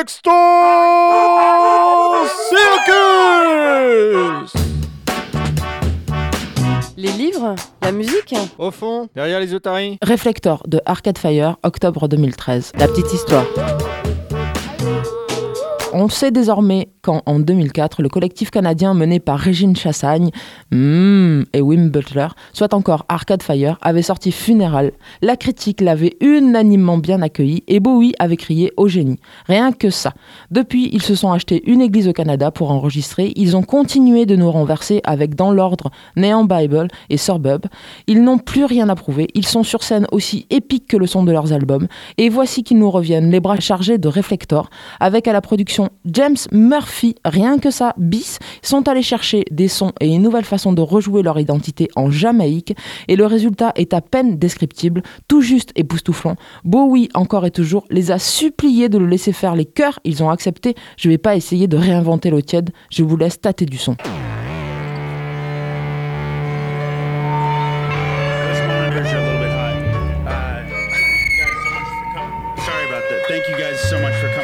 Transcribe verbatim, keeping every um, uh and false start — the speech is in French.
Sexto Circus. Les livres, la musique. Au fond, derrière les otaries. Reflector de Arcade Fire, octobre deux mille treize. La petite histoire. On sait désormais qu'en en deux mille quatre, le collectif canadien mené par Régine Chassagne mm, et Wim Butler, soit encore Arcade Fire, avait sorti Funeral. La critique l'avait unanimement bien accueilli et Bowie avait crié au génie. Rien que ça. Depuis, ils se sont achetés une église au Canada pour enregistrer. Ils ont continué de nous renverser avec dans l'ordre Neon Bible et Suburb. Ils n'ont plus rien à prouver. Ils sont sur scène aussi épiques que le son de leurs albums. Et voici qu'ils nous reviennent, les bras chargés de Reflector, avec à la production James Murphy, rien que ça, bis, sont allés chercher des sons et une nouvelle façon de rejouer leur identité en Jamaïque et le résultat est à peine descriptible, tout juste époustouflant. Bowie, encore et toujours, les a suppliés de le laisser faire les chœurs, ils ont accepté. Je vais pas essayer de réinventer l'eau tiède, je vous laisse tâter du son. Thank you guys so much for coming.